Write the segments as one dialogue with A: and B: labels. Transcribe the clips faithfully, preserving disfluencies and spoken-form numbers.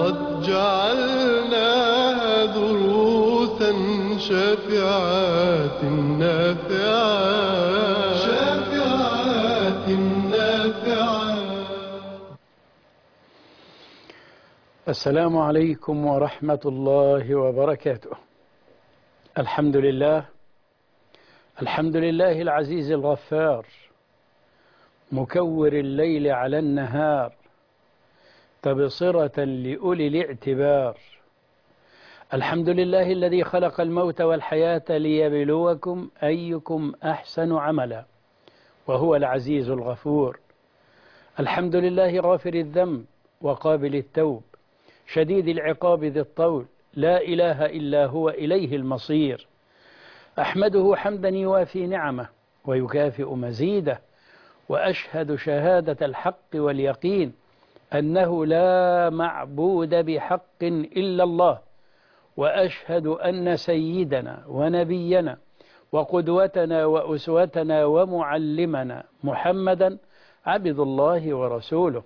A: قد جعلناها دروسا شافعات نافعات شافعات نافعات.
B: السلام عليكم ورحمة الله وبركاته. الحمد لله الحمد لله العزيز الغفار، مكور الليل على النهار، تبصرة لأولي الاعتبار. الحمد لله الذي خلق الموت والحياة ليبلوكم أيكم أحسن عملا، وهو العزيز الغفور. الحمد لله غافر الذنب وقابل التوب، شديد العقاب ذي الطول، لا إله إلا هو إليه المصير. أحمده حمدا يوافي نعمه ويكافئ مزيده، وأشهد شهادة الحق واليقين أنه لا معبود بحق إلا الله، وأشهد أن سيدنا ونبينا وقدوتنا وأسوتنا ومعلمنا محمدا عبد الله ورسوله،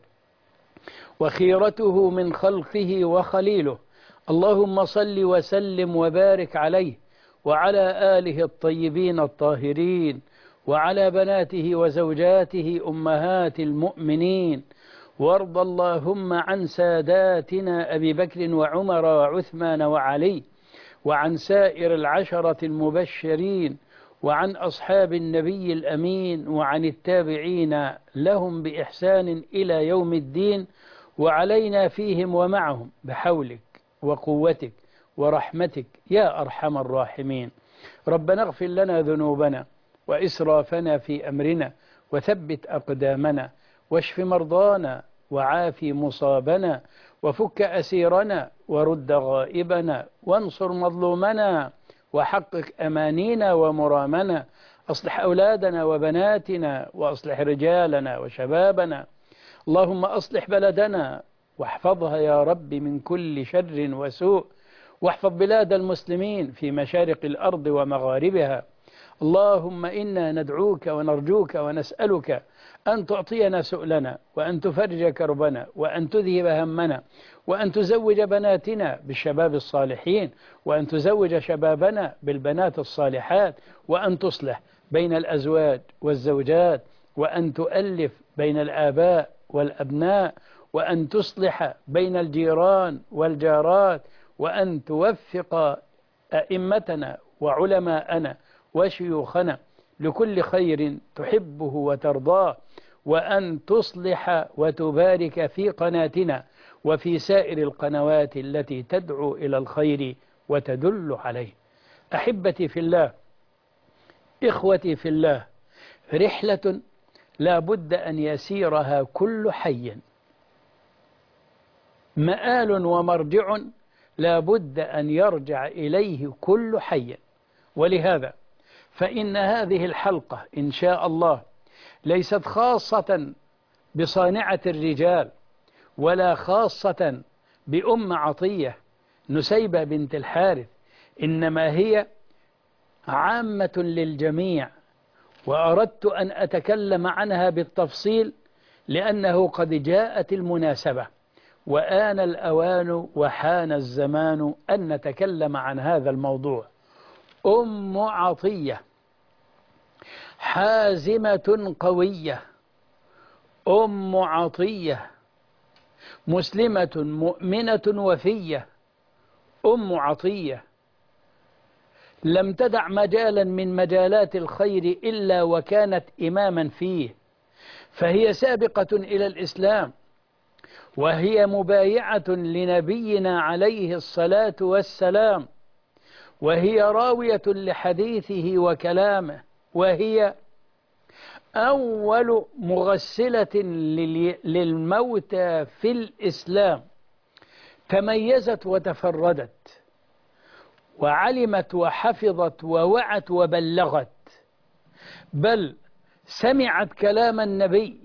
B: وخيرته من خلقه وخليله. اللهم صل وسلم وبارك عليه وعلى آله الطيبين الطاهرين، وعلى بناته وزوجاته أمهات المؤمنين، وارض اللهم عن ساداتنا أبي بكر وعمر وعثمان وعلي، وعن سائر العشرة المبشرين، وعن أصحاب النبي الأمين، وعن التابعين لهم بإحسان إلى يوم الدين، وعلينا فيهم ومعهم بحولك وقوتك ورحمتك يا أرحم الراحمين. ربنا اغفر لنا ذنوبنا وإسرافنا في أمرنا، وثبت أقدامنا، واشف مرضانا، وعافي مصابنا، وفك أسيرنا، ورد غائبنا، وانصر مظلومنا، وحقق أمانينا ومرامنا. أصلح أولادنا وبناتنا، وأصلح رجالنا وشبابنا. اللهم أصلح بلدنا واحفظها يا رب من كل شر وسوء، واحفظ بلاد المسلمين في مشارق الأرض ومغاربها. اللهم إنا ندعوك ونرجوك ونسألك أن تعطينا سؤلنا، وأن تفرج كربنا، وأن تذهب همنا، وأن تزوج بناتنا بالشباب الصالحين، وأن تزوج شبابنا بالبنات الصالحات، وأن تصلح بين الأزواج والزوجات، وأن تؤلف بين الآباء والأبناء، وأن تصلح بين الجيران والجارات، وأن توفق أئمتنا وعلماءنا وشيوخنا لكل خير تحبه وترضاه، وأن تصلح وتبارك في قناتنا وفي سائر القنوات التي تدعو إلى الخير وتدل عليه. أحبتي في الله، إخوتي في الله، رحلة لا بد أن يسيرها كل حي، مآل ومرجع لا بد أن يرجع إليه كل حي. ولهذا فإن هذه الحلقة إن شاء الله ليست خاصة بصانعة الرجال، ولا خاصة بأم عطية نسيبة بنت الحارث، إنما هي عامة للجميع، وأردت أن أتكلم عنها بالتفصيل لأنه قد جاءت المناسبة، وآن الأوان وحان الزمان أن نتكلم عن هذا الموضوع. أم عطية حازمة قوية، أم عطية مسلمة مؤمنة وفية، أم عطية لم تدع مجالا من مجالات الخير إلا وكانت إماما فيه، فهي سابقة إلى الإسلام، وهي مبايعة لنبينا عليه الصلاة والسلام، وهي راوية لحديثه وكلامه، وهي أول مغسلة للموتى في الإسلام. تميزت وتفردت، وعلمت وحفظت ووعت وبلغت، بل سمعت كلام النبي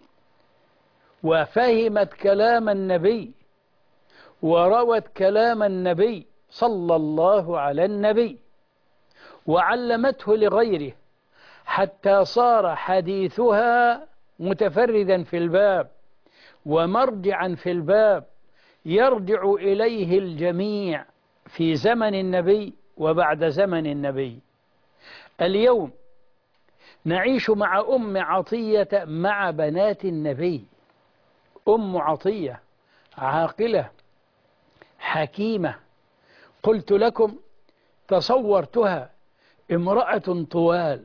B: وفهمت كلام النبي وروت كلام النبي صلى الله على النبي، وعلمته لغيره حتى صار حديثها متفردا في الباب ومرجعا في الباب، يرجع إليه الجميع في زمن النبي وبعد زمن النبي. اليوم نعيش مع أم عطية مع بنات النبي. أم عطية عاقلة حكيمة، قلت لكم تصورتها امرأة طوال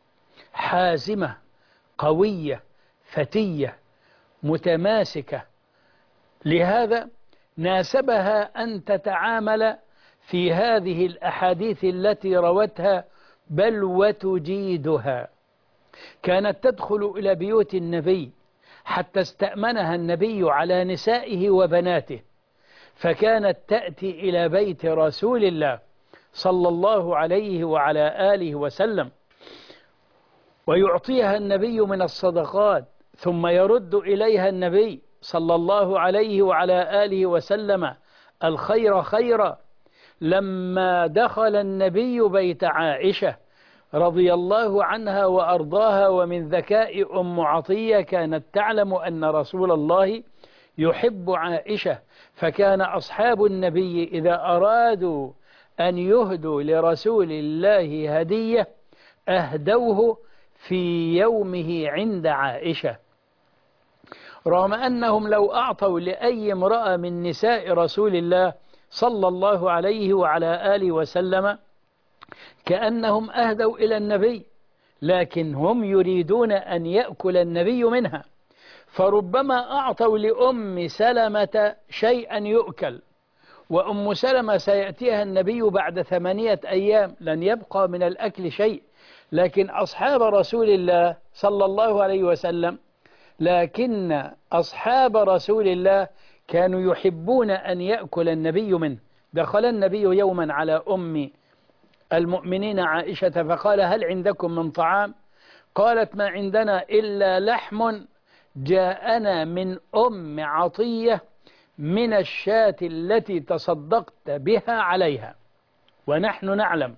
B: حازمة قوية فتية متماسكة، لهذا ناسبها أن تتعامل في هذه الأحاديث التي روتها بل وتجيدها. كانت تدخل إلى بيوت النبي حتى استأمنها النبي على نسائه وبناته، فكانت تأتي إلى بيت رسول الله صلى الله عليه وعلى آله وسلم ويعطيها النبي من الصدقات، ثم يرد إليها النبي صلى الله عليه وعلى آله وسلم الخير خيرا. لما دخل النبي بيت عائشة رضي الله عنها وأرضاها، ومن ذكاء أم عطية كانت تعلم أن رسول الله يحب عائشة، فكان أصحاب النبي إذا أرادوا أن يهدوا لرسول الله هدية أهدوه في يومه عند عائشة، رغم أنهم لو أعطوا لأي امرأة من نساء رسول الله صلى الله عليه وعلى آله وسلم كأنهم أهدوا إلى النبي، لكن هم يريدون أن يأكل النبي منها، فربما أعطوا لأم سلمة شيئا يؤكل، وأم سلمة سيأتيها النبي بعد ثمانية أيام لن يبقى من الأكل شيء، لكن أصحاب رسول الله صلى الله عليه وسلم لكن أصحاب رسول الله كانوا يحبون أن يأكل النبي منه. دخل النبي يوما على أم المؤمنين عائشة فقال: هل عندكم من طعام؟ قالت: ما عندنا إلا لحم جاءنا من أم عطية من الشاة التي تصدقت بها عليها. ونحن نعلم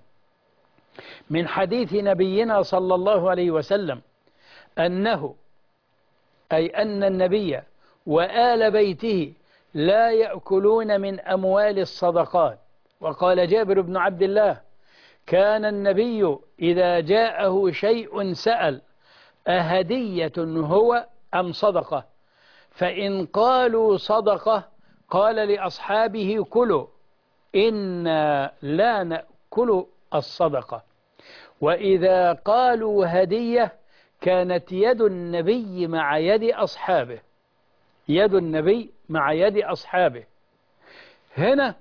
B: من حديث نبينا صلى الله عليه وسلم أنه أي أن النبي وآل بيته لا يأكلون من أموال الصدقات. وقال جابر بن عبد الله: كان النبي إذا جاءه شيء سأل: أهدية هو أم صدقة؟ فإن قالوا صدقة قال لأصحابه: كلوا إنا لا نأكل الصدقة. وإذا قالوا هدية كانت يد النبي مع يد أصحابه، يد النبي مع يد أصحابه. هنا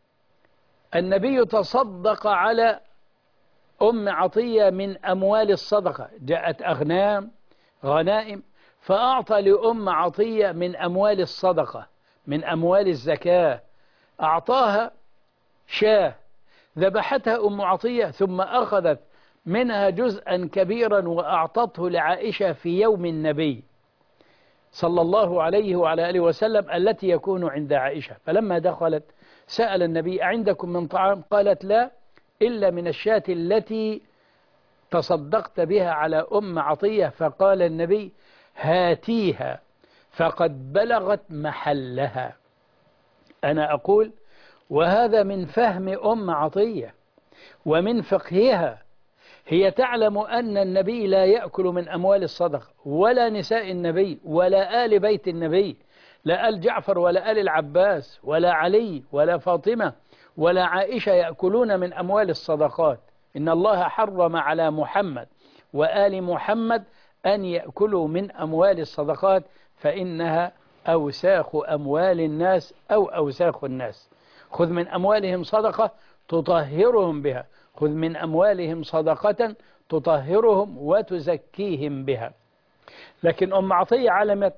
B: النبي تصدق على أم عطية من أموال الصدقة، جاءت أغنام غنائم فأعطى لأم عطية من أموال الصدقة من أموال الزكاة، أعطاها شاة ذبحتها أم عطية ثم أخذت منها جزءا كبيرا وأعطته لعائشة في يوم النبي صلى الله عليه وعلى آله وسلم التي يكون عند عائشة. فلما دخلت سأل النبي: أعندكم من طعام؟ قالت: لا إلا من الشاة التي تصدقت بها على أم عطية. فقال النبي: هاتيها فقد بلغت محلها. أنا أقول وهذا من فهم أم عطية ومن فقهها، هي تعلم أن النبي لا يأكل من أموال الصدقة ولا نساء النبي ولا آل بيت النبي، لا آل جعفر ولا آل العباس ولا علي ولا فاطمة ولا عائشة يأكلون من أموال الصدقات. إن الله حرم على محمد وآل محمد أن يأكلوا من أموال الصدقات فإنها أوساخ أموال الناس أو أوساخ الناس. خذ من أموالهم صدقة تطهرهم بها، خذ من أموالهم صدقة تطهرهم وتزكيهم بها. لكن أم عطية علمت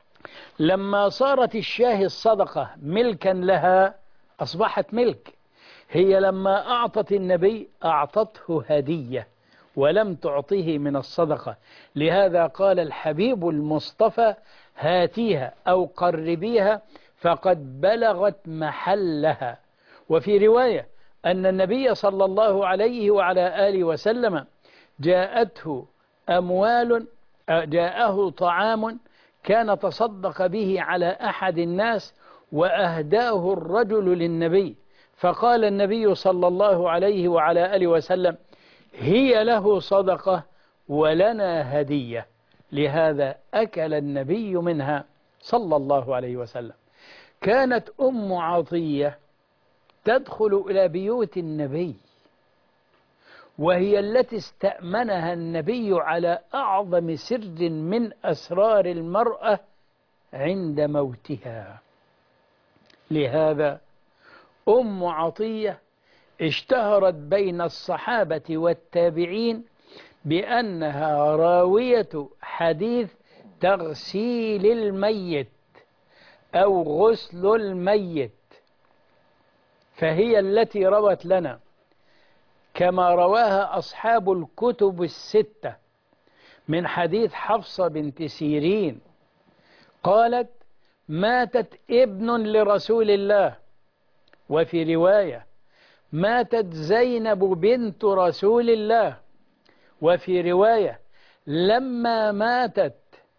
B: لما صارت الشاه الصدقة ملكا لها أصبحت ملك. هي لما أعطت النبي أعطته هدية ولم تعطيه من الصدقة، لهذا قال الحبيب المصطفى: هاتيها أو قربيها فقد بلغت محلها. وفي رواية أن النبي صلى الله عليه وعلى آله وسلم جاءته أموال جاءه طعام كان تصدق به على أحد الناس وأهداه الرجل للنبي، فقال النبي صلى الله عليه وعلى آله وسلم: هي له صدقة ولنا هدية. لهذا أكل النبي منها صلى الله عليه وسلم. كانت أم عطية تدخل إلى بيوت النبي، وهي التي استأمنها النبي على أعظم سر من أسرار المرأة عند موتها. لهذا أم عطية اشتهرت بين الصحابة والتابعين بأنها راوية حديث تغسيل الميت أو غسل الميت، فهي التي روت لنا كما رواها أصحاب الكتب الستة من حديث حفصة بنت سيرين قالت: ماتت ابن لرسول الله، وفي رواية ماتت زينب بنت رسول الله، وفي رواية لما ماتت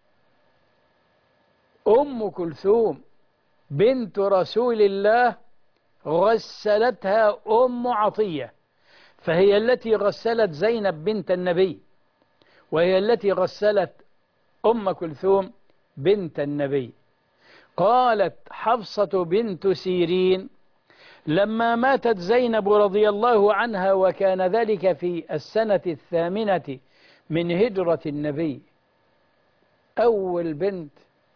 B: أم كلثوم بنت رسول الله غسلتها أم عطية، فهي التي غسلت زينب بنت النبي، وهي التي غسلت أم كلثوم بنت النبي. قالت حفصة بنت سيرين: لما ماتت زينب رضي الله عنها، وكان ذلك في السنة الثامنة من هجرة النبي، أول بنت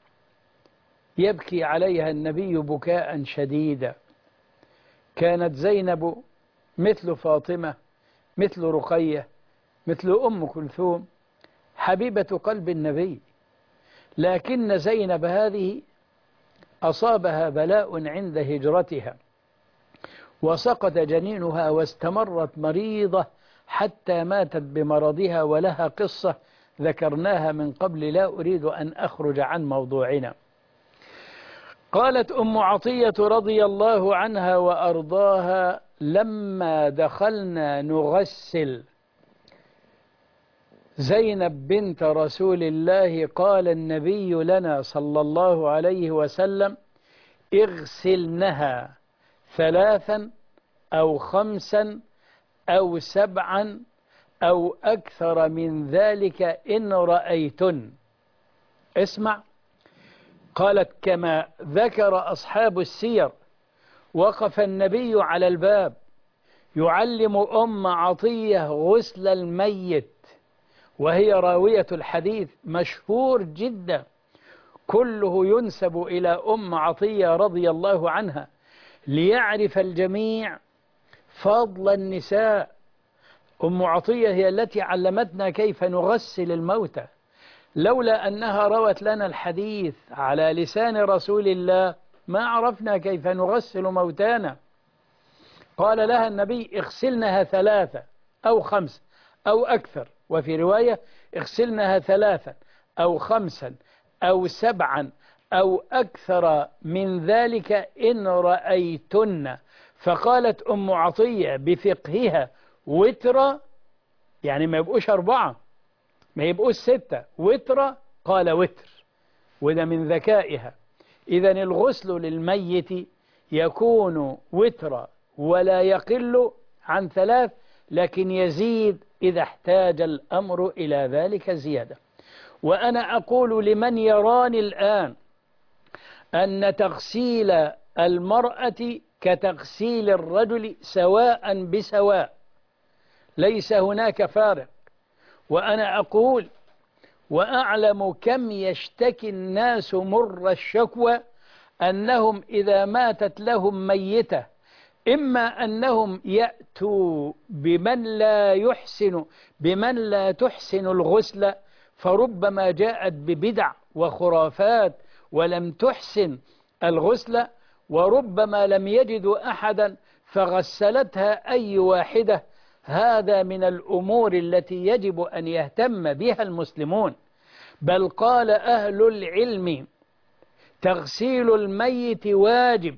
B: يبكي عليها النبي بكاء شديدا. كانت زينب مثل فاطمة، مثل رقية، مثل أم كلثوم، حبيبة قلب النبي، لكن زينب هذه أصابها بلاء عند هجرتها، وسقط جنينها واستمرت مريضة حتى ماتت بمرضها، ولها قصة ذكرناها من قبل، لا أريد أن أخرج عن موضوعنا. قالت أم عطية رضي الله عنها وأرضاها: لما دخلنا نغسل زينب بنت رسول الله قال النبي لنا صلى الله عليه وسلم: اغسلنها ثلاثا أو خمسا أو سبعا أو أكثر من ذلك إن رأيتن. اسمع، قالت: كما ذكر أصحاب السير، وقف النبي على الباب يعلم أم عطية غسل الميت، وهي راوية الحديث مشهور جدا، كله ينسب إلى أم عطية رضي الله عنها، ليعرف الجميع فضل النساء. أم عطية هي التي علمتنا كيف نغسل الموتى، لولا أنها روت لنا الحديث على لسان رسول الله ما عرفنا كيف نغسل موتانا. قال لها النبي: اغسلنها ثلاثة أو خمسة أو أكثر، وفي رواية اغسلنها ثلاثا أو خمسا أو سبعا أو أكثر من ذلك إن رأيتن. فقالت أم عطية بفقهها: وترة، يعني ما يبقوش أربعة، ما يبقوش ستة، وترة. قال: وتر، وده من ذكائها. إذن الغسل للميت يكون وترا ولا يقل عن ثلاث، لكن يزيد إذا احتاج الأمر إلى ذلك زيادة. وأنا أقول لمن يراني الآن أن تغسيل المرأة كتغسيل الرجل سواء بسواء، ليس هناك فارق. وأنا أقول وأعلم كم يشتكي الناس مر الشكوى أنهم إذا ماتت لهم ميتة، إما أنهم يأتوا بمن لا يحسن بمن لا تحسن الغسل، فربما جاءت ببدع وخرافات ولم تحسن الغسل، وربما لم يجدوا أحدا فغسلتها أي واحدة. هذا من الأمور التي يجب أن يهتم بها المسلمون. بل قال أهل العلم: تغسيل الميت واجب،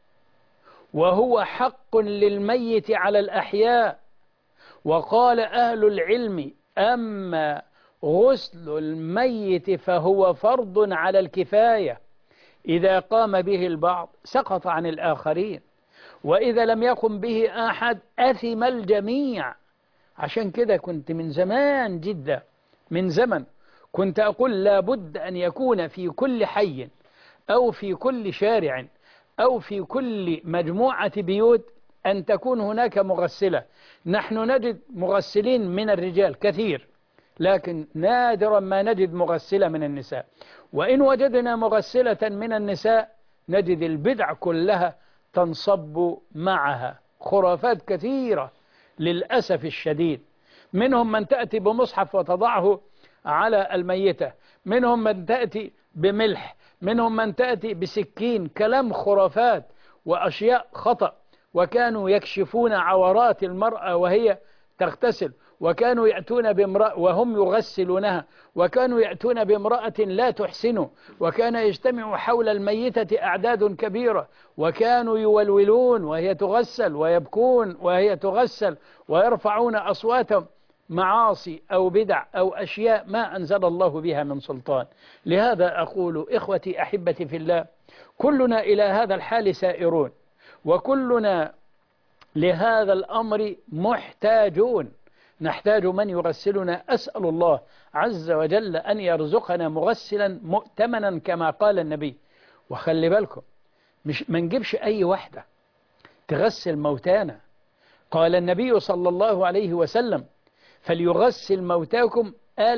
B: وهو حق للميت على الأحياء. وقال أهل العلم: أما غسل الميت فهو فرض على الكفاية، إذا قام به البعض سقط عن الآخرين، وإذا لم يقم به أحد أثم الجميع. عشان كده كنت من زمان جدا، من زمن، كنت أقول لابد أن يكون في كل حي أو في كل شارع أو في كل مجموعة بيوت أن تكون هناك مغسلة. نحن نجد مغسلين من الرجال كثير، لكن نادرا ما نجد مغسلة من النساء، وإن وجدنا مغسلة من النساء نجد البدع كلها تنصب معها، خرافات كثيرة للأسف الشديد. منهم من تأتي بمصحف وتضعه على الميتة، منهم من تأتي بملح، منهم من تأتي بسكين، كلام خرافات وأشياء خطأ. وكانوا يكشفون عورات المرأة وهي تغتسل، وكانوا يأتون بامرأة وهم يغسلونها، وكانوا يأتون بامرأة لا تحسن، وكان يجتمع حول الميتة أعداد كبيرة، وكانوا يولولون وهي تغسل ويبكون وهي تغسل ويرفعون أصواتهم. معاصي أو بدع أو أشياء ما أنزل الله بها من سلطان. لهذا أقول إخوتي أحبتي في الله، كلنا إلى هذا الحال سائرون، وكلنا لهذا الأمر محتاجون. نحتاج من يغسلنا. أسأل الله عز وجل أن يرزقنا مغسلا مؤتمنا كما قال النبي. وخلي بالكم، مش ما نجيبش أي واحدة تغسل موتانا. قال النبي صلى الله عليه وسلم: فليغسل موتاكم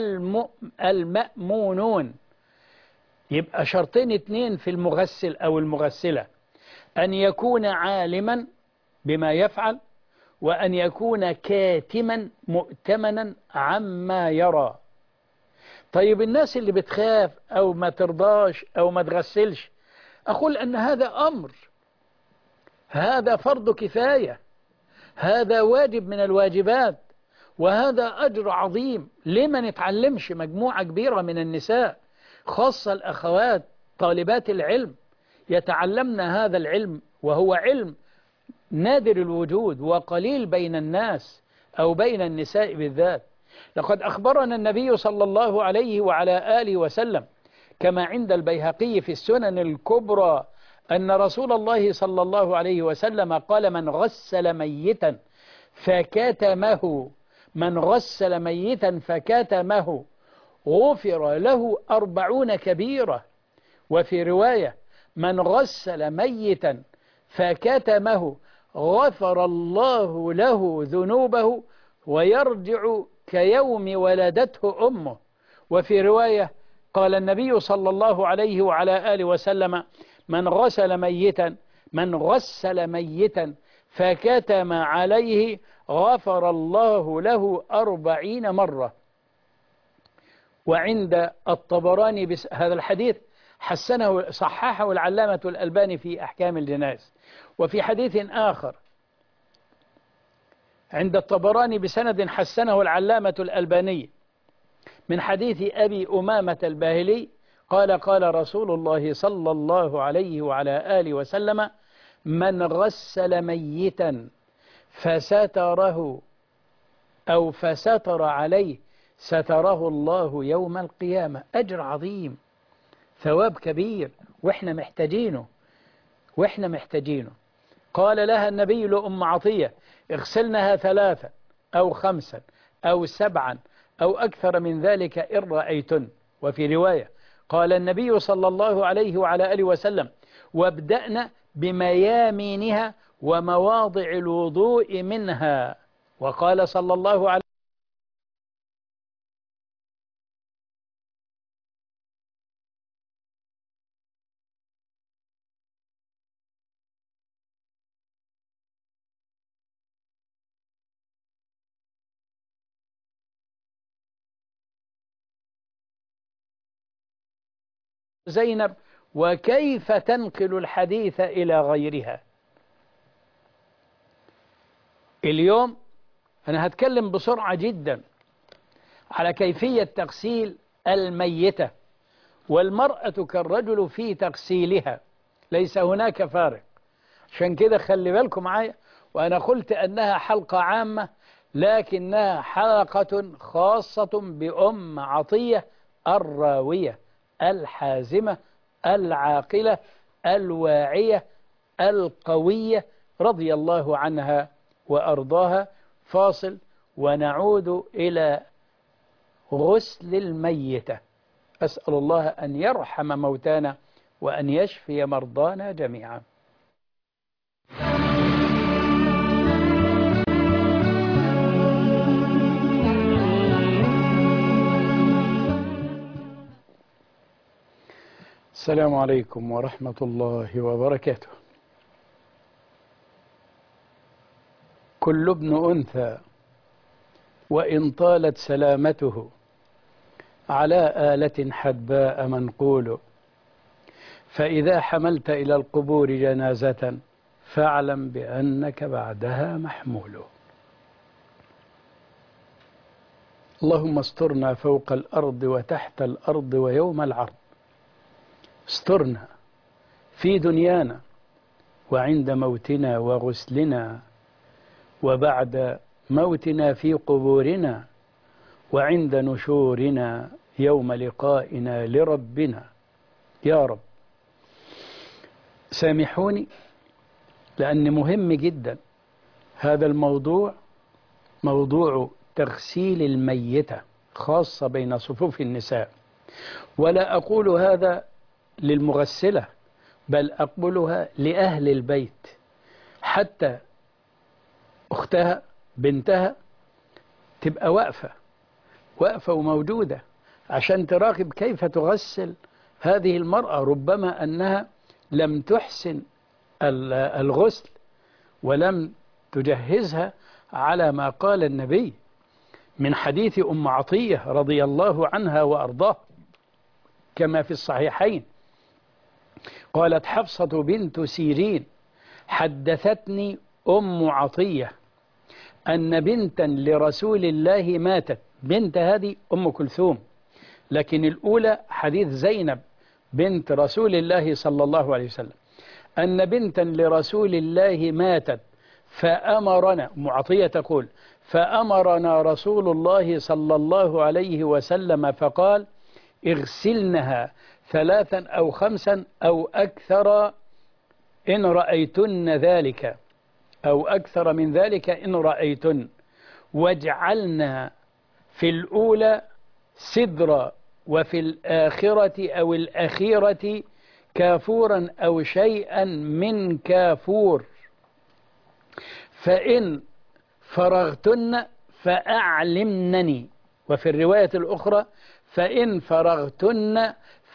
B: المأمونون. يبقى شرطين اتنين في المغسل أو المغسلة: أن يكون عالما بما يفعل، وأن يكون كاتما مؤتمنا عما يرى. طيب الناس اللي بتخاف أو ما ترضاش أو ما تغسلش، أقول أن هذا أمر، هذا فرض كفاية، هذا واجب من الواجبات، وهذا أجر عظيم. ليه ما نتعلمش مجموعة كبيرة من النساء، خاصة الأخوات طالبات العلم، يتعلمن هذا العلم، وهو علم نادر الوجود وقليل بين الناس أو بين النساء بالذات. لقد أخبرنا النبي صلى الله عليه وعلى آله وسلم كما عند البيهقي في السنن الكبرى أن رسول الله صلى الله عليه وسلم قال: من غسل ميتا فكتمه من غسل ميتا فكتمه غفر له أربعون كبيرة. وفي رواية: من غسل ميتا فكتمه غفر الله له ذنوبه ويرجع كيوم ولدته أمه. وفي رواية قال النبي صلى الله عليه وعلى آله وسلم: من غسل ميتا من غسل ميتا فكتم عليه غفر الله له أربعين مرة. وعند الطبراني بس هذا الحديث حسنه صححه العلامة الألباني في أحكام الجنائز. وفي حديث آخر عند الطبراني بسند حسنه العلامة الألباني من حديث أبي أمامة الباهلي قال: قال رسول الله صلى الله عليه وعلى آله وسلم: من غسل ميتا فستره أو فستر عليه ستره الله يوم القيامة. أجر عظيم، ثواب كبير، وإحنا محتاجينه وإحنا محتاجينه. قال لها النبي لأم عطية: اغسلنها ثلاثة أو خمسا أو سبعا أو أكثر من ذلك إن رأيتن. وفي رواية قال النبي صلى الله عليه وعلى آله وسلم: وابدأن بميامينها ومواضع الوضوء منها. وقال صلى الله عليه زينب: وكيف تنقل الحديث إلى غيرها؟ اليوم أنا هتكلم بسرعة جدا على كيفية تغسيل الميتة، والمرأة كالرجل في تغسيلها، ليس هناك فارق. عشان كده خلي بالكم معايا، وأنا قلت أنها حلقة عامة لكنها حلقة خاصة بأم عطية الراوية الحازمة العاقلة الواعية القوية رضي الله عنها وأرضاها. فاصل ونعود إلى غسل الميتة. أسأل الله أن يرحم موتانا وأن يشفي مرضانا جميعا. السلام عليكم ورحمة الله وبركاته. كل ابن أنثى وإن طالت سلامته على آلة حدباء منقول، فإذا حملت إلى القبور جنازة فاعلم بأنك بعدها محمول. اللهم استرنا فوق الأرض وتحت الأرض ويوم العرض. استرنا في دنيانا وعند موتنا وغسلنا، وبعد موتنا في قبورنا، وعند نشورنا يوم لقائنا لربنا يا رب. سامحوني لأن مهم جدا هذا الموضوع، موضوع تغسيل الميتة خاصة بين صفوف النساء. ولا أقول هذا للمغسلة، بل أقولها لأهل البيت، حتى أختها بنتها تبقى واقفة واقفة وموجودة عشان تراقب كيف تغسل هذه المرأة. ربما أنها لم تحسن الغسل ولم تجهزها على ما قال النبي من حديث أم عطية رضي الله عنها وأرضاه كما في الصحيحين. قالت حفصة بنت سيرين حدثتني أم عطية أن بنتا لرسول الله ماتت. بنت هذه أم كلثوم، لكن الأولى حديث زينب بنت رسول الله صلى الله عليه وسلم، أن بنتا لرسول الله ماتت فأمرنا. أم عطية تقول فأمرنا رسول الله صلى الله عليه وسلم فقال اغسلنها ثلاثا أو خمسا أو أكثر إن رأيتن ذلك، أو أكثر من ذلك إن رأيتن، واجعلنا في الأولى سدرا وفي الآخرة أو الأخيرة كافورا أو شيئا من كافور، فإن فرغتن فأعلمنني، وفي الرواية الأخرى فإن فرغتن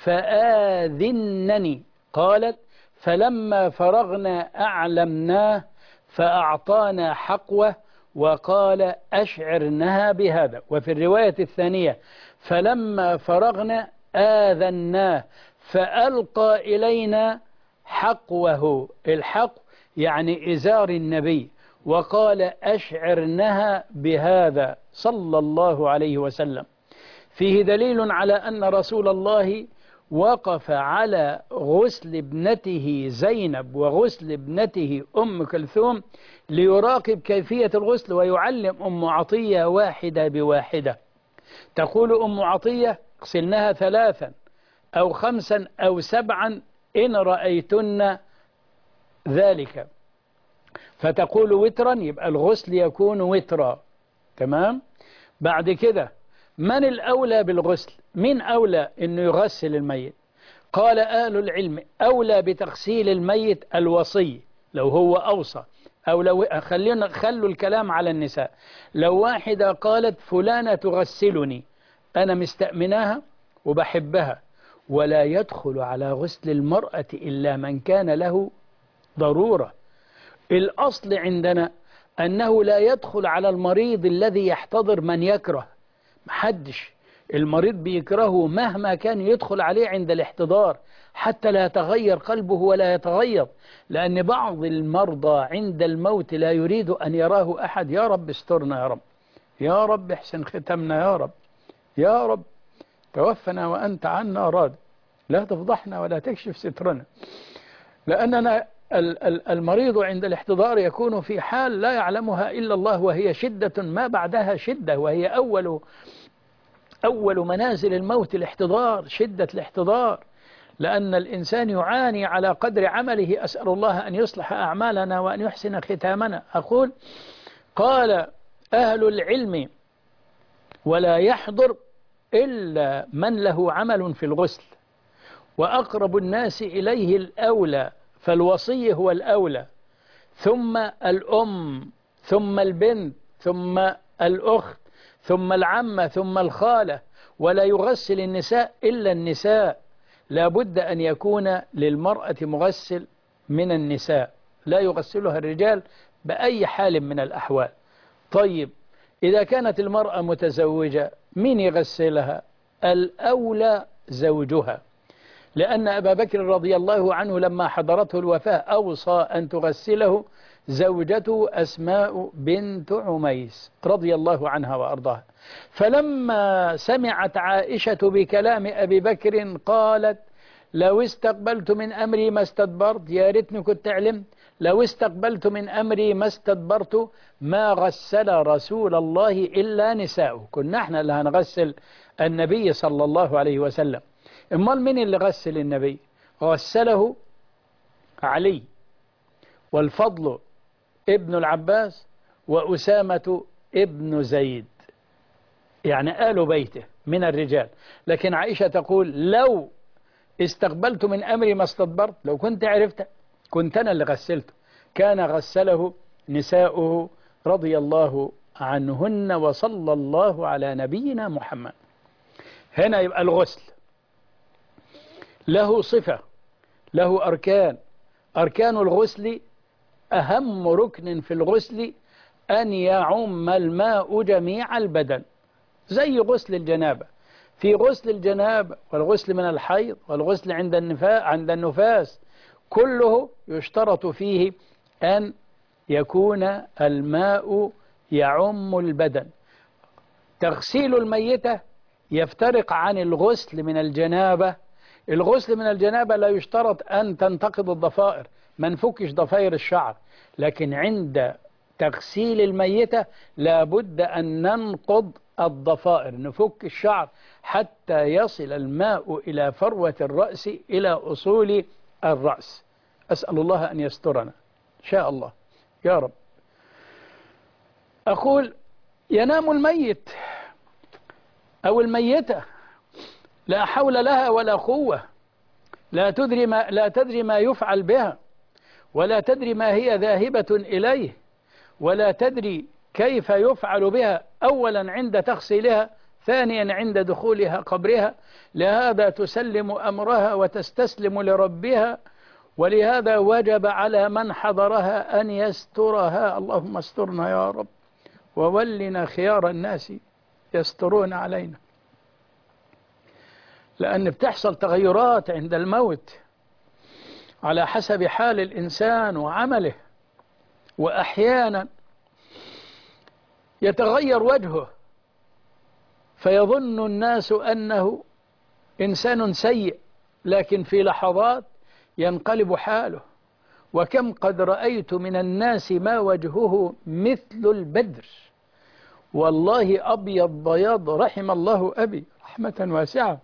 B: فآذنني. قالت فلما فرغنا أعلمناه فأعطانا حقوة وقال أشعرنها بهذا. وفي الرواية الثانية فلما فرغنا آذناه فألقى إلينا حقوه. الحق يعني إزار النبي، وقال أشعرنها بهذا صلى الله عليه وسلم. فيه دليل على أن رسول الله وقف على غسل ابنته زينب وغسل ابنته أم كلثوم ليراقب كيفية الغسل ويعلم أم عطية واحدة بواحدة. تقول أم عطية اغسلناها ثلاثا أو خمسا أو سبعا إن رأيتن ذلك، فتقول وترا، يبقى الغسل يكون وترا. تمام. بعد كده من الأولى بالغسل؟ من أولى أنه يغسل الميت؟ قال أهل العلم أولى بتغسيل الميت الوصي لو هو أوصى، أو لو خلينا خلوا الكلام على النساء. لو واحدة قالت فلانة تغسلني، أنا مستأمناها وبحبها، ولا يدخل على غسل المرأة إلا من كان له ضرورة. الأصل عندنا أنه لا يدخل على المريض الذي يحتضر من يكره. محدش المريض بيكرهه مهما كان يدخل عليه عند الاحتضار حتى لا يتغير قلبه ولا يتغير، لأن بعض المرضى عند الموت لا يريد أن يراه أحد. يا رب استرنا يا رب، يا رب احسن ختمنا يا رب، يا رب توفنا وأنت عنا راض، لا تفضحنا ولا تكشف سترنا. لأننا المريض عند الاحتضار يكون في حال لا يعلمها إلا الله، وهي شدة ما بعدها شدة، وهي أول أول منازل الموت الاحتضار، شدة الاحتضار. لأن الإنسان يعاني على قدر عمله. أسأل الله أن يصلح أعمالنا وأن يحسن ختامنا. أقول قال أهل العلم ولا يحضر إلا من له عمل في الغسل، وأقرب الناس إليه الأولى، فالوصي هو الأولى، ثم الأم، ثم البنت، ثم الأخت، ثم العمة، ثم الخالة. ولا يغسل النساء إلا النساء، لا بد أن يكون للمرأة مغسل من النساء، لا يغسلها الرجال بأي حال من الأحوال. طيب إذا كانت المرأة متزوجة مين يغسلها؟ الأولى زوجها، لأن أبا بكر رضي الله عنه لما حضرته الوفاة أوصى أن تغسله زوجته أسماء بنت عميس رضي الله عنها وأرضاها. فلما سمعت عائشة بكلام أبي بكر قالت لو استقبلت من أمري ما استدبرت، يا ريتني كنت علمت، لو استقبلت من أمري ما استدبرت ما غسل رسول الله إلا نساؤه. كنا احنا اللي هنغسل النبي صلى الله عليه وسلم. امال مين اللي غسل النبي؟ غسله علي والفضل ابن العباس وأسامة ابن زيد، يعني آل بيته من الرجال. لكن عائشة تقول لو استقبلت من أمري ما استدبرت، لو كنت عرفت كنت أنا اللي غسلته. كان غسله نساؤه رضي الله عنهن وصلى الله على نبينا محمد. هنا يبقى الغسل له صفة، له أركان. أركان الغسل أهم ركن في الغسل أن يعم الماء جميع البدن، زي غسل الجنابة. في غسل الجنابة والغسل من الحيض والغسل عند النفاس عند النفاس كله يشترط فيه أن يكون الماء يعم البدن. تغسيل الميتة يفترق عن الغسل من الجنابة. الغسل من الجنابة لا يشترط أن تنتقض الضفائر، ما نفكش ضفائر الشعر، لكن عند تغسيل الميتة لابد أن ننقض الضفائر، نفك الشعر حتى يصل الماء إلى فروة الرأس، إلى أصول الرأس. أسأل الله أن يسترنا إن شاء الله يا رب. أقول ينام الميت أو الميتة لا حول لها ولا قوة، لا تدري ما, لا تدري ما يفعل بها، ولا تدري ما هي ذاهبة إليه، ولا تدري كيف يفعل بها، أولا عند تغسيلها، ثانيا عند دخولها قبرها. لهذا تسلم أمرها وتستسلم لربها، ولهذا وجب على من حضرها أن يسترها. اللهم استرنا يا رب، وولنا خيار الناس يسترون علينا، لأن بتحصل تغيرات عند الموت على حسب حال الإنسان وعمله، وأحيانا يتغير وجهه فيظن الناس أنه إنسان سيء، لكن في لحظات ينقلب حاله. وكم قد رأيت من الناس ما وجهه مثل البدر، والله أبيض بياض، رحم الله أبي رحمة واسعة.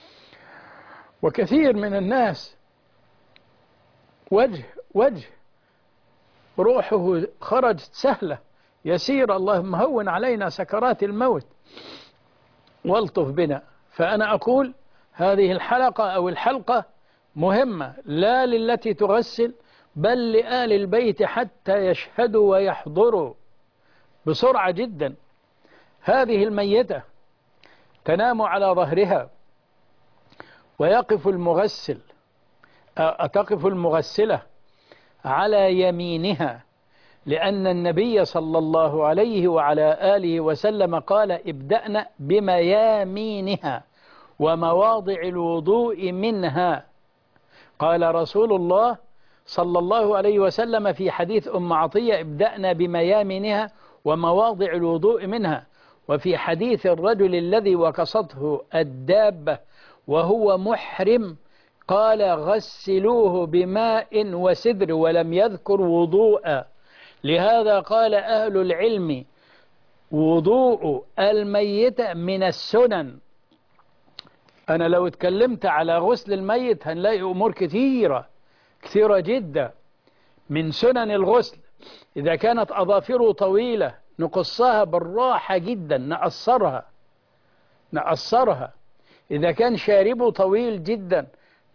B: وكثير من الناس وجه وجه روحه خرجت سهلة يسير. اللهم هون علينا سكرات الموت والطف بنا. فأنا أقول هذه الحلقة أو الحلقة مهمة، لا للتي تغسل بل لآل البيت حتى يشهدوا ويحضروا بسرعة جدا. هذه الميتة تنام على ظهرها ويقف المغسل تقف المغسلة على يمينها، لأن النبي صلى الله عليه وعلى آله وسلم قال ابدأنا بميامينها ومواضع الوضوء منها. قال رسول الله صلى الله عليه وسلم في حديث أم عطية ابدأنا بميامنها ومواضع الوضوء منها. وفي حديث الرجل الذي وكصته الدابة وهو محرم قال غسلوه بماء وسدر، ولم يذكر وضوءا. لهذا قال أهل العلم وضوء الميت من السنن. أنا لو اتكلمت على غسل الميت هنلاقي أمور كثيرة كثيرة جدا من سنن الغسل. إذا كانت أظافره طويلة نقصها بالراحة جدا، نقصرها نقصرها. إذا كان شاربه طويل جدا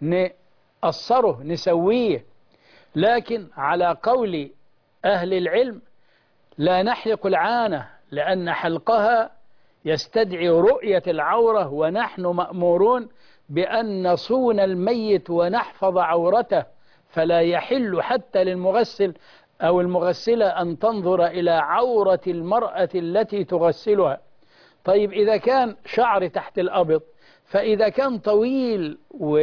B: نقصره نسويه. لكن على قول أهل العلم لا نحلق العانة، لأن حلقها يستدعي رؤية العورة، ونحن مأمورون بأن نصون الميت ونحفظ عورته، فلا يحل حتى للمغسل أو المغسلة أن تنظر إلى عورة المرأة التي تغسلها. طيب إذا كان شعر تحت الأبط، فإذا كان طويل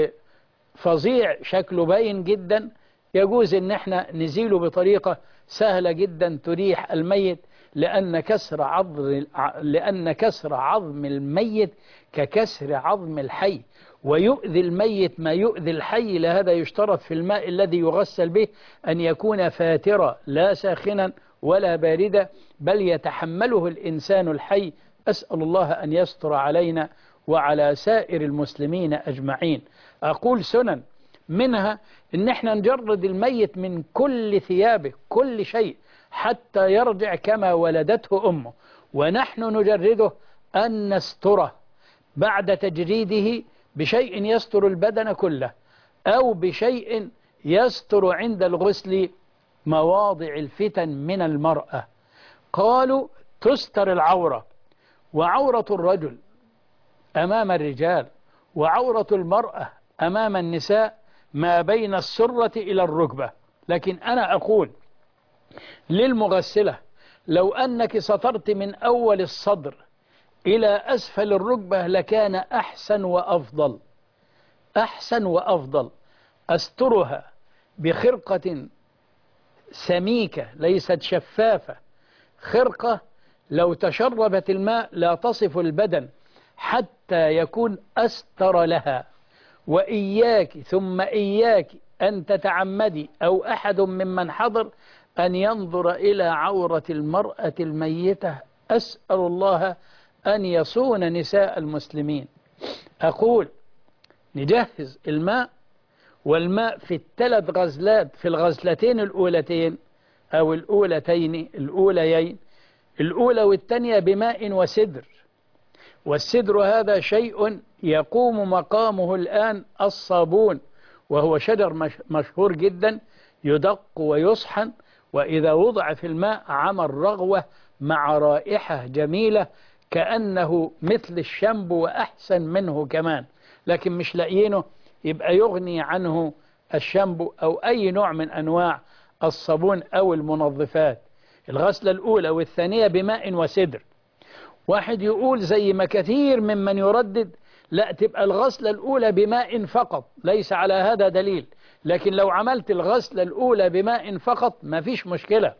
B: وفظيع شكله باين جدا يجوز إن احنا نزيله بطريقة سهلة جدا تريح الميت، لأن كسر عظم لأن كسر عظم الميت ككسر عظم الحي، ويؤذي الميت ما يؤذي الحي. لهذا يشترط في الماء الذي يغسل به أن يكون فاترا لا ساخنا ولا باردا، بل يتحمله الإنسان الحي. أسأل الله أن يستر علينا وعلى سائر المسلمين أجمعين. أقول سنن منها إن احنا نجرد الميت من كل ثيابه، كل شيء، حتى يرجع كما ولدته أمه، ونحن نجرده أن نستره بعد تجريده بشيء يستر البدن كله، أو بشيء يستر عند الغسل مواضع الفتن من المرأة. قالوا تستر العورة، وعورة الرجل أمام الرجال، وعورة المرأة أمام النساء ما بين السرة إلى الركبة. لكن أنا أقول للمغسلة لو أنك سطرت من أول الصدر إلى أسفل الركبة لكان أحسن وأفضل، أحسن وأفضل. أسترها بخرقة سميكة ليست شفافة، خرقة لو تشربت الماء لا تصف البدن حتى يكون أستر لها. وإياك ثم إياك أن تتعمدي أو أحد ممن حضر أن ينظر إلى عورة المرأة الميتة. أسأل الله أن يصون نساء المسلمين. أقول نجهز الماء، والماء في الثلاث غزلات، في الغزلتين الأولتين أو الأولتين الأوليين، الأولى والثانية بماء وسدر. والسدر هذا شيء يقوم مقامه الآن الصابون، وهو شجر مشهور جدا يدق ويصحن، وإذا وضع في الماء عمل رغوة مع رائحة جميلة كأنه مثل الشامبو وأحسن منه كمان، لكن مش لاقيينه، يبقى يغني عنه الشامبو أو أي نوع من أنواع الصابون أو المنظفات. الغسلة الأولى والثانية بماء وسدر. واحد يقول زي ما كثير ممن يردد لا تبقى الغسلة الأولى بماء فقط، ليس على هذا دليل، لكن لو عملت الغسلة الأولى بماء فقط ما فيش مشكلة،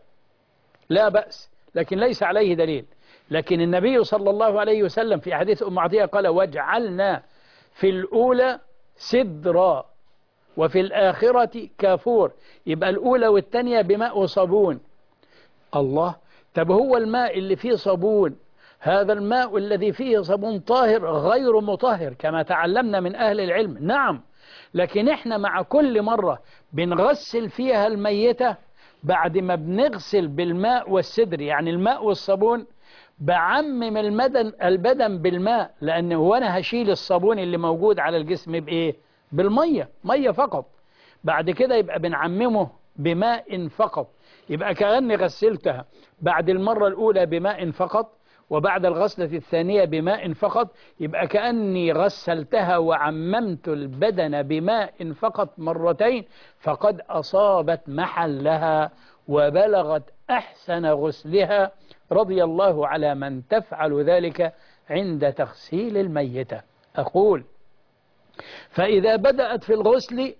B: لا بأس، لكن ليس عليه دليل. لكن النبي صلى الله عليه وسلم في حديث أم عطية قال واجعلنا في الأولى سدرا وفي الآخرة كافور، يبقى الأولى والثانية بماء وصابون. الله، طب هو الماء اللي فيه صابون، هذا الماء الذي فيه صابون طاهر غير مطهر كما تعلمنا من أهل العلم؟ نعم، لكن احنا مع كل مرة بنغسل فيها الميتة بعد ما بنغسل بالماء والسدر، يعني الماء والصابون، بعمم المدن البدن بالماء، لأن هو أنا هشيل الصابون اللي موجود على الجسم بإيه؟ بالمية، مية فقط. بعد كده يبقى بنعممه بماء فقط، يبقى كأني غسلتها بعد المرة الأولى بماء فقط، وبعد الغسلة الثانية بماء فقط، يبقى كأني غسلتها وعممت البدن بماء فقط مرتين، فقد أصابت محلها وبلغت أحسن غسلها. رضي الله على من تفعل ذلك عند تغسيل الميتة. أقول فإذا بدأت في الغسل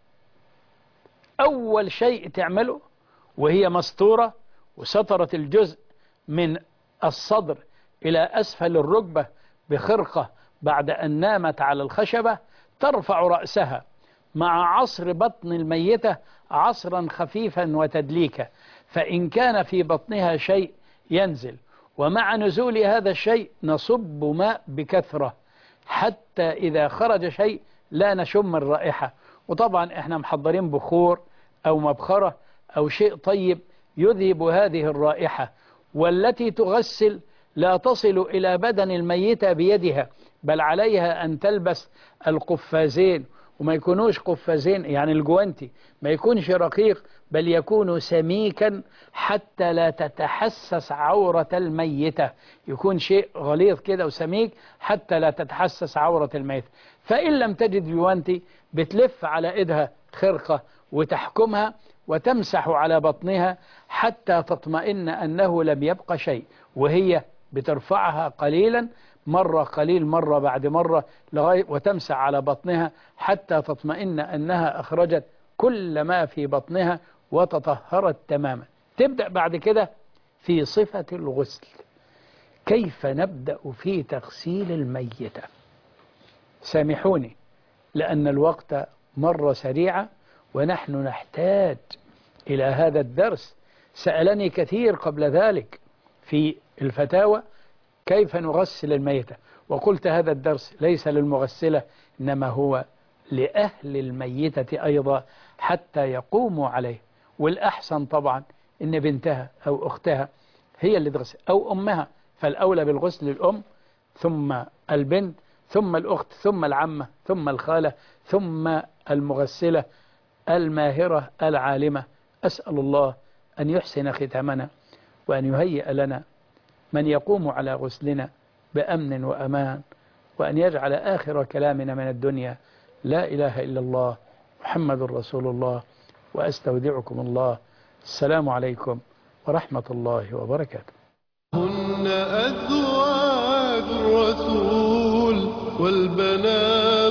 B: أول شيء تعمله وهي مستورة وسترت الجزء من الصدر إلى أسفل الركبة بخرقة بعد أن نامت على الخشبة، ترفع رأسها مع عصر بطن الميتة عصرا خفيفا وتدليكا، فإن كان في بطنها شيء ينزل، ومع نزول هذا الشيء نصب ماء بكثرة حتى إذا خرج شيء لا نشم الرائحة. وطبعا احنا محضرين بخور أو مبخرة أو شيء طيب يذهب هذه الرائحة. والتي تغسل لا تصل إلى بدن الميتة بيدها، بل عليها أن تلبس القفازين، وما يكونوش قفازين يعني الجوانتي ما يكونش رقيق، بل يكون سميكا حتى لا تتحسس عورة الميتة، يكون شيء غليظ كده وسميك حتى لا تتحسس عورة الميتة. فإن لم تجد جوانتي بتلف على إيدها خرقة وتحكمها وتمسح على بطنها حتى تطمئن أنه لم يبقى شيء، وهي بترفعها قليلا مرة قليل مرة بعد مرة لغاية وتمسح على بطنها حتى تطمئن أنها أخرجت كل ما في بطنها وتطهرت تماما. تبدأ بعد كده في صفة الغسل. كيف نبدأ في تغسيل الميتة؟ سامحوني لأن الوقت مر سريعا ونحن نحتاج إلى هذا الدرس. سألني كثير قبل ذلك في الفتاوى كيف نغسل الميتة، وقلت هذا الدرس ليس للمغسلة إنما هو لأهل الميتة أيضا حتى يقوموا عليه. والأحسن طبعا إن بنتها أو أختها هي اللي تغسل أو أمها، فالأولى بالغسل الأم ثم البنت ثم الأخت ثم العمة ثم الخالة ثم المغسلة الماهرة العالمة. أسأل الله أن يحسن ختامنا وأن يهيئ لنا من يقوم على غسلنا بأمن وأمان، وأن يجعل آخر كلامنا من الدنيا لا إله إلا الله محمد رسول الله. وأستودعكم الله. السلام عليكم ورحمة الله وبركاته.
A: هن أزواج الرسول والبنات